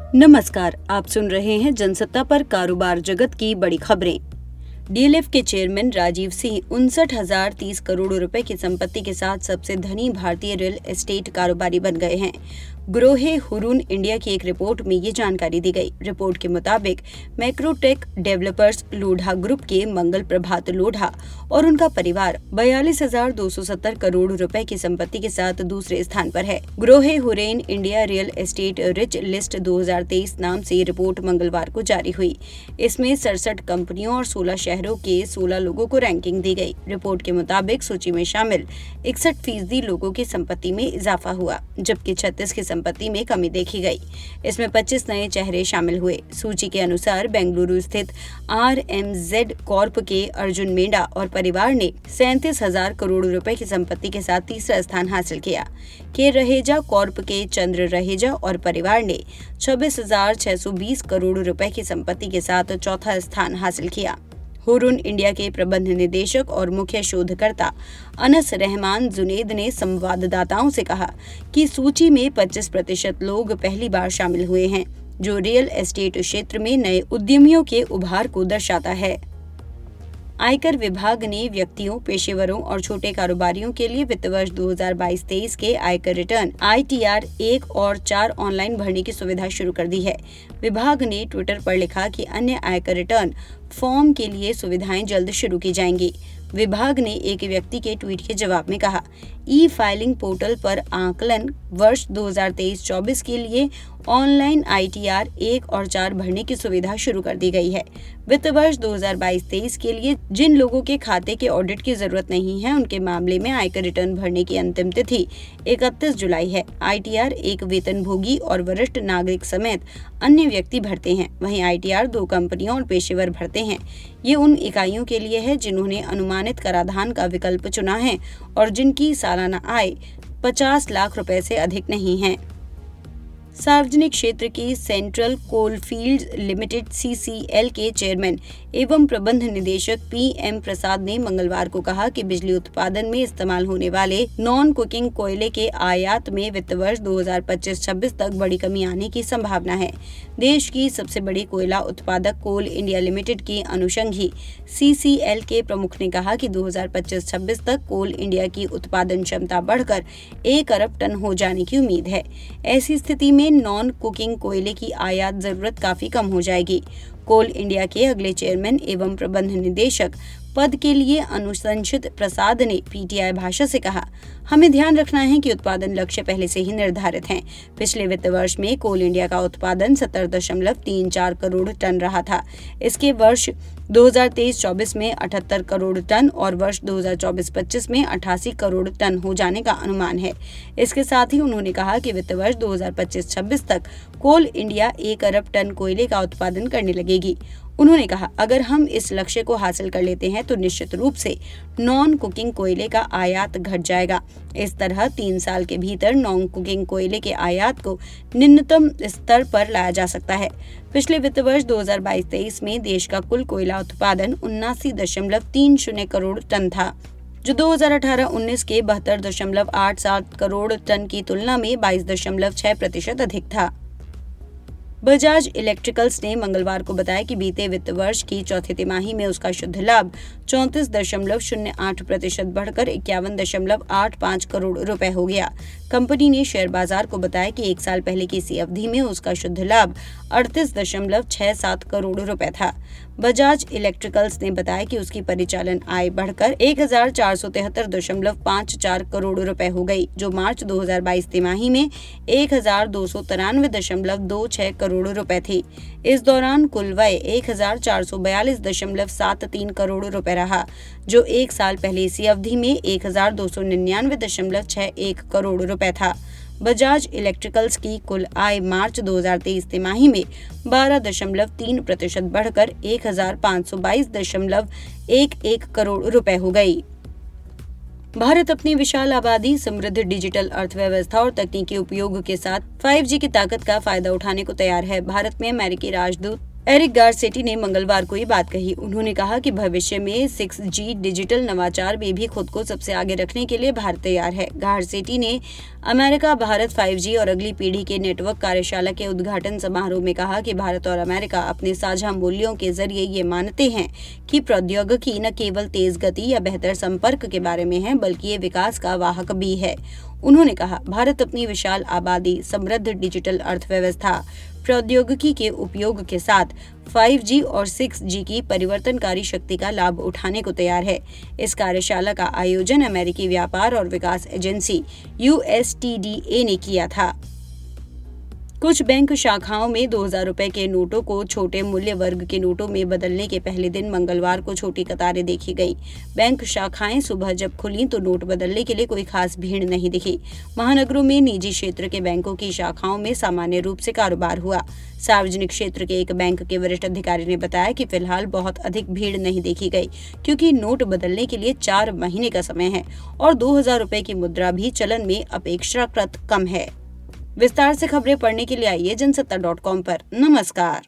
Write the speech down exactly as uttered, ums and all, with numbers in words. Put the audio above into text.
नमस्कार, आप सुन रहे हैं जनसत्ता पर कारोबार जगत की बड़ी खबरें। डीएलएफ के चेयरमैन राजीव सिंह उनसठ हजार तीस करोड़ रुपए की संपत्ति के साथ सबसे धनी भारतीय रियल एस्टेट कारोबारी बन गए हैं। ग्रोहे हुरून इंडिया की एक रिपोर्ट में ये जानकारी दी गई। रिपोर्ट के मुताबिक मैक्रोटेक डेवलपर्स लोढ़ा ग्रुप के मंगल प्रभात लोढ़ा और उनका परिवार बयालीस हजार दो सौ सत्तर करोड़ रुपए की संपत्ति के साथ दूसरे स्थान पर है। Grohe Hurun India real estate rich list दो हजार तेईस नाम से रिपोर्ट मंगलवार को जारी हुई। इसमें सड़सठ कंपनियों और सोलह शहरों के सोलह लोगों को रैंकिंग दी गई। रिपोर्ट के मुताबिक सूची में शामिल इकसठ फीसदी लोगों की संपत्ति में इजाफा हुआ, जबकि छत्तीस की संपत्ति में कमी देखी गई। इसमें पच्चीस नए चेहरे शामिल हुए। सूची के अनुसार बेंगलुरु स्थित आर एम जेड कॉर्प के अर्जुन मेंढा और परिवार ने सैंतीस हजार करोड़ रुपए की संपत्ति के साथ तीसरा स्थान हासिल किया। के रहेजा कॉर्प के चंद्र रहेजा और परिवार ने छब्बीस हजार छह सौ बीस करोड़ रुपए की संपत्ति के साथ चौथा स्थान हासिल किया। हुरून इंडिया के प्रबंध निदेशक और मुख्य शोधकर्ता अनस रहमान जुनेद ने संवाददाताओं से कहा कि सूची में पच्चीस प्रतिशत लोग पहली बार शामिल हुए हैं, जो रियल एस्टेट क्षेत्र में नए उद्यमियों के उभार को दर्शाता है। आयकर विभाग ने व्यक्तियों, पेशेवरों और छोटे कारोबारियों के लिए वित्त वर्ष दो हजार बाईस तेईस के आयकर रिटर्न आई टी आर एक और चार ऑनलाइन भरने की सुविधा शुरू कर दी है। विभाग ने ट्विटर पर लिखा कि अन्य आयकर रिटर्न फॉर्म के लिए सुविधाएं जल्द शुरू की जाएंगी। विभाग ने एक व्यक्ति के ट्वीट के जवाब में कहा, ई फाइलिंग पोर्टल पर आकलन वर्ष दो हजार तेईस चौबीस के लिए ऑनलाइन आई टी आर एक और चार भरने की सुविधा शुरू कर दी गई है। वित्त वर्ष दो हजार बाईस तेईस के लिए जिन लोगों के खाते के ऑडिट की जरूरत नहीं है, उनके मामले में आयकर रिटर्न भरने की अंतिम तिथि इकतीस जुलाई है। आई टी आर एक वेतनभोगी और वरिष्ठ नागरिक समेत अन्य व्यक्ति भरते हैं। वहीं आई टी आर दो कंपनियों और पेशेवर भरते हैं। ये उन इकाइयों के लिए है जिन्होंने अनुमानित कराधान का विकल्प चुना है और जिनकी सालाना आय पचास लाख रुपए से अधिक नहीं है। सार्वजनिक क्षेत्र की central coalfields limited C C L के चेयरमैन एवं प्रबंध निदेशक पी एम प्रसाद ने मंगलवार को कहा कि बिजली उत्पादन में इस्तेमाल होने वाले नॉन कुकिंग कोयले के आयात में वित्त वर्ष दो हजार पच्चीस छब्बीस तक बड़ी कमी आने की संभावना है। देश की सबसे बड़ी कोयला उत्पादक कोल इंडिया लिमिटेड की अनुषंगी सी सी एल के प्रमुख ने कहा कि दो हजार पच्चीस छब्बीस तक कोल इंडिया की उत्पादन क्षमता बढ़कर एक अरब टन हो जाने की उम्मीद है। ऐसी स्थिति में नॉन कुकिंग कोयले की आयात जरूरत काफी कम हो जाएगी। कोल इंडिया के अगले चेयरमैन एवं प्रबंध निदेशक पद के लिए अनुशंसित प्रसाद ने पी टी आई भाषा से कहा, हमें ध्यान रखना है कि उत्पादन लक्ष्य पहले से ही निर्धारित हैं। पिछले वित्त वर्ष में कोल इंडिया का उत्पादन सत्तर दशमलव तीन चार करोड़ टन रहा था। इसके वर्ष दो हजार तेईस चौबीस में अठहत्तर करोड़ टन और वर्ष दो हजार चौबीस पच्चीस में अठासी करोड़ टन हो जाने का अनुमान है। इसके साथ ही उन्होंने कहा कि वित्त वर्ष दो हजार पच्चीस छब्बीस तक कोल इंडिया एक अरब टन कोयले का उत्पादन करने लगेगी। उन्होंने कहा, अगर हम इस लक्ष्य को हासिल कर लेते हैं तो निश्चित रूप से नॉन कुकिंग कोयले का आयात घट जाएगा। इस तरह तीन साल के भीतर नॉन कुकिंग कोयले के आयात को निम्नतम स्तर पर लाया जा सकता है। पिछले वित्त वर्ष दो हजार बाईस तेईस में देश का कुल कोयला उत्पादन उन्नासी दशमलव तीन शून्य करोड़ टन था, जो दो हजार अठारह उन्नीस के बहत्तर दशमलव आठ सात करोड़ टन की तुलना में बाईस दशमलव छह प्रतिशत अधिक था। बजाज इलेक्ट्रिकल्स ने मंगलवार को बताया कि बीते वित्त वर्ष की चौथी तिमाही में उसका शुद्ध लाभ चौंतीस दशमलव शून्य आठ प्रतिशत बढ़कर इक्यावन दशमलव आठ पाँच करोड़ रुपए हो गया। कंपनी ने शेयर बाजार को बताया कि एक साल पहले की इसी अवधि में उसका शुद्ध लाभ अड़तीस दशमलव छह सात करोड़ रुपए था। बजाज इलेक्ट्रिकल्स ने बताया कि उसकी परिचालन आय बढ़कर एक हजार चार सौ तिहत्तर दशमलव पाँच चार करोड़ रुपए हो गई, जो मार्च दो हजार बाईस तिमाही में एक हजार दो सौ तिरानवे दशमलव दो छह करोड़ रुपए थी। इस दौरान कुल व्यय एक हजार चार सौ बयालीस दशमलव सात तीन करोड़ रुपए रहा, जो एक साल पहले इसी अवधि में एक हजार दो सौ निन्यानवे दशमलव छह एक करोड़ रुपए था। बजाज इलेक्ट्रिकल्स की कुल आय मार्च दो हजार तेईस तिमाही में बारह दशमलव तीन प्रतिशत बढ़कर एक हजार पाँच सौ बाईस दशमलव एक एक करोड़ रुपए हो गई। भारत अपनी विशाल आबादी, समृद्ध डिजिटल अर्थव्यवस्था और तकनीकी उपयोग के साथ फाइव जी की ताकत का फायदा उठाने को तैयार है। भारत में अमेरिकी राजदूत एरिक गारसेटी ने मंगलवार को ये बात कही। उन्होंने कहा कि भविष्य में सिक्स जी डिजिटल नवाचार में भी खुद को सबसे आगे रखने के लिए भारत तैयार है। गारसेटी ने अमेरिका भारत फाइव जी और अगली पीढ़ी के नेटवर्क कार्यशाला के उद्घाटन समारोह में कहा कि भारत और अमेरिका अपने साझा मूल्यों के जरिए ये मानते हैं कि प्रौद्योगिकी न केवल तेज गति या बेहतर संपर्क के बारे में है, बल्कि ये विकास का वाहक भी है। उन्होंने कहा, भारत अपनी विशाल आबादी, समृद्ध डिजिटल अर्थव्यवस्था, प्रौद्योगिकी के उपयोग के साथ फाइव जी और सिक्स जी की परिवर्तनकारी शक्ति का लाभ उठाने को तैयार है। इस कार्यशाला का आयोजन अमेरिकी व्यापार और विकास agency U S T D A ने किया था। कुछ बैंक शाखाओं में दो हजार रुपए के नोटों को छोटे मूल्य वर्ग के नोटों में बदलने के पहले दिन मंगलवार को छोटी कतारें देखी गई। बैंक शाखाएं सुबह जब खुली तो नोट बदलने के लिए कोई खास भीड़ नहीं दिखी। महानगरों में निजी क्षेत्र के बैंकों की शाखाओं में सामान्य रूप से कारोबार हुआ। सार्वजनिक क्षेत्र के एक बैंक के वरिष्ठ अधिकारी ने बताया कि फिलहाल बहुत अधिक भीड़ नहीं देखी गई, क्योंकि नोट बदलने के लिए चार महीने का समय है और दो हजार रुपए की मुद्रा भी चलन में अपेक्षाकृत कम है। विस्तार से खबरें पढ़ने के लिए आइए जनसत्ता डॉट कॉम पर। नमस्कार।